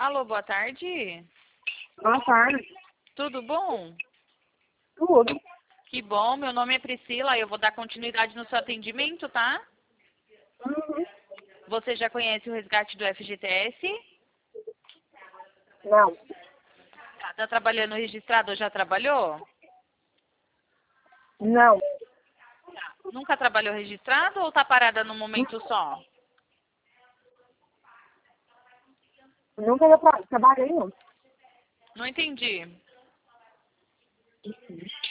Alô, boa tarde. Boa tarde. Tudo bom? Tudo. Que bom, meu nome é Priscila, eu vou dar continuidade no seu atendimento, tá? Uhum. Você já conhece o resgate do FGTS? Não. Tá trabalhando registrado ou já trabalhou? Não. Nunca trabalhou registrado ou tá parada no momento só? Nunca trabalhei, não. Não entendi.